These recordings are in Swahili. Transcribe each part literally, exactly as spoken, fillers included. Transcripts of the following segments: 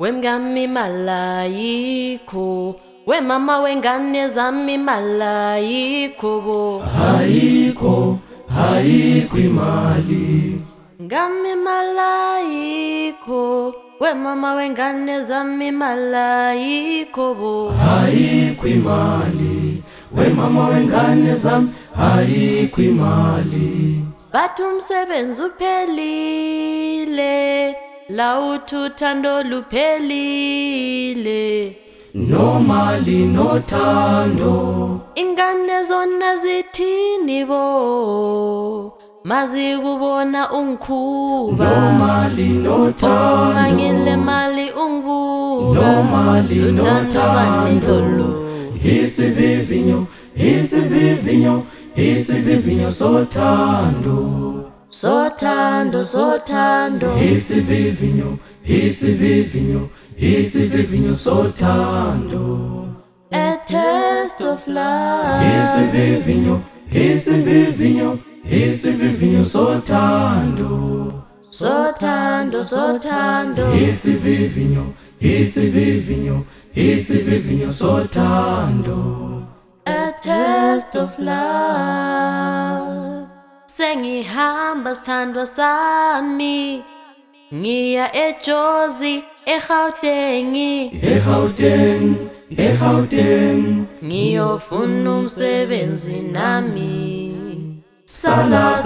Wemngami malayikho, wemama wengane zami malayikho bo. Hayikho, hayikho imali. Ngami malayikho, wemama wengane zami malayikho bo. Hayikho imali, wemama wengane zami hayikho imali. Bathi umsebenzi uphelile, la uthi uthando luphelile. No mali no thando, Ingane zona zithini bo, mazikubona ungikhuba. no mali no thando, Ungangile mali ungibuka. no mali no Uthando thando. banilolo. Isivivinyo, isivivinyo, isivivinyo sothando. Sothando, sothando. Isivivinyo, isivivinyo, isivivinyo sothando. A taste of love. Isivivinyo, isivivinyo, isivivinyo sothando. Sothando, sothando. Isivivinyo, isivivinyo, isivivinyo sothando. A taste of love. Sengihamba sithandwa sami, ngiya eJozi eGauteng, eGauteng, eGauteng, ngiyofuna umsebenzi nami. sala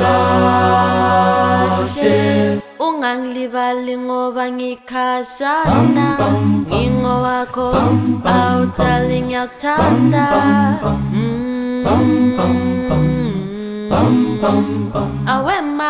kahle. Ungangilibali ngoba ngikhashana, Bam, bam, bam. ngingowakho, Bam, bam, awu bam. darling ngiyakuthanda. Bam, Mm. bam, bam, bam. Bam, bam, bam. Awema.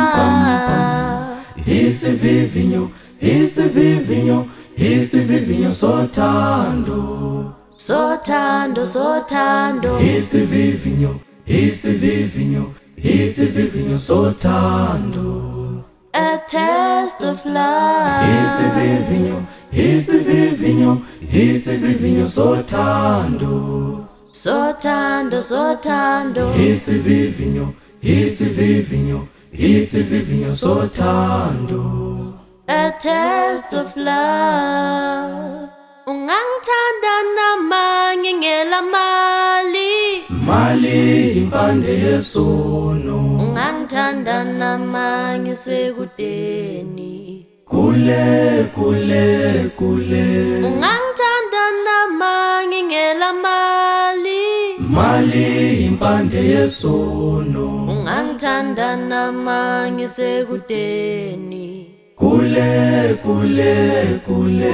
Isivivinyo, isivivinyo, isivivinyo sothando. Sothando, sothando. Isivivinyo, isivivinyo, isivivinyo sothando. A taste of love. Isivivinyo, isivivinyo, isivivinyo sothando. Sothando, sothando. Isivivinyo, isivivinyo, isivivinyo sothando. A taste of love. Ungangithanda nama ngingela mali. Mali impande yesono. Ungangithanda nama ngisekudeni. Kule, kule, kule. Ungangithanda nama ngingela mali. Mali impande yesono. Ungangithanda nama ngisekudeni. Kule, kule, kule.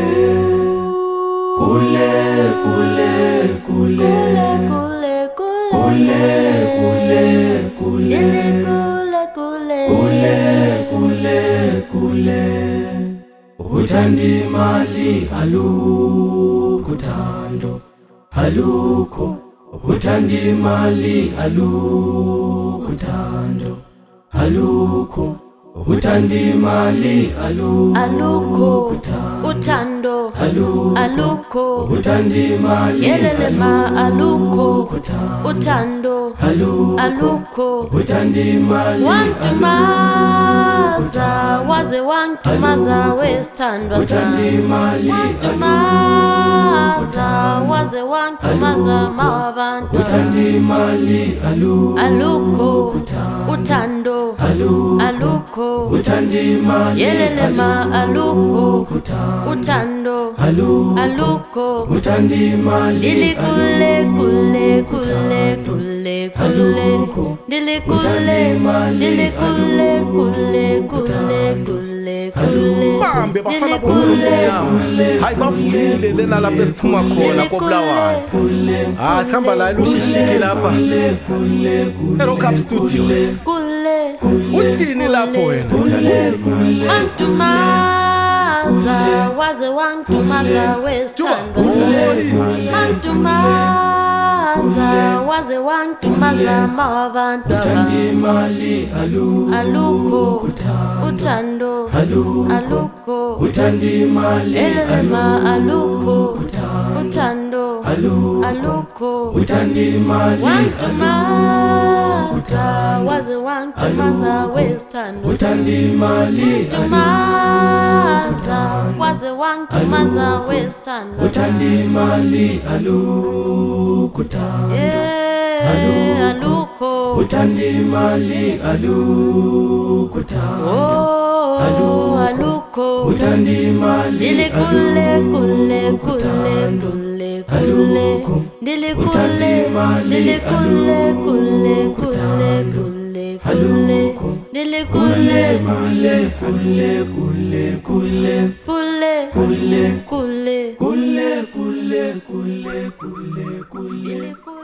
Kule, kule, kule. Kule, kule, Kule, kule, kule. kule, kule. Kule, kule, kule. Uthandi mali alukho thando, alukho. Uthandi mali alukho thando, alukho. Uthandi mali alukho Alukho thando, uthando, alukho. alukho Uthandi mali yelele ma alukho thando, uthando, alukho. alukho Uthandi mali wantumaza waze wantumaza wesithandwa Uthandi sami. mali Wantumaza waze wantumaza mawabantu. Uthandi mali alukho Alukho thando, uthando, alukho. alukho Uthandi mali yelele ma alukho thando, uthando, alukho. alukho Uthandi mali Dili kule kule kule thando, kule kule. alukho. Dili Uthandi kule mali dili kule alukho kule kule thando, kule alukho. kule. Bambe bafana Dili bomfuzo kule yami. Hayi bavumile lena lapha esiphuma khona koBulawayo. Kule, Ah sihamba la lushishiki lapha. kule, kule, kule. Aero Cup Studios. kule Uthini lapho wena? Wantumaza waze wantumaza wesithandwa sami. Wantumaza waze wantumaza mawabantu. Uthandi mali alukho Alukho thando, uthando, alukho. alukho Uthandi mali elele ma alukho thando, uthando, aluko aluko utandi mali wantumaza waze wantumaza westando utandi mali wantumaza waze wantumaza westando utandi mali aluko eh aluko utandi mali aluko oh aluko utandi mali dile kule kule kule kule kule dile kule dile kule kule kule kule kule dile kule male kule kule kule kule kule kule kule kule kule kule kule dile kule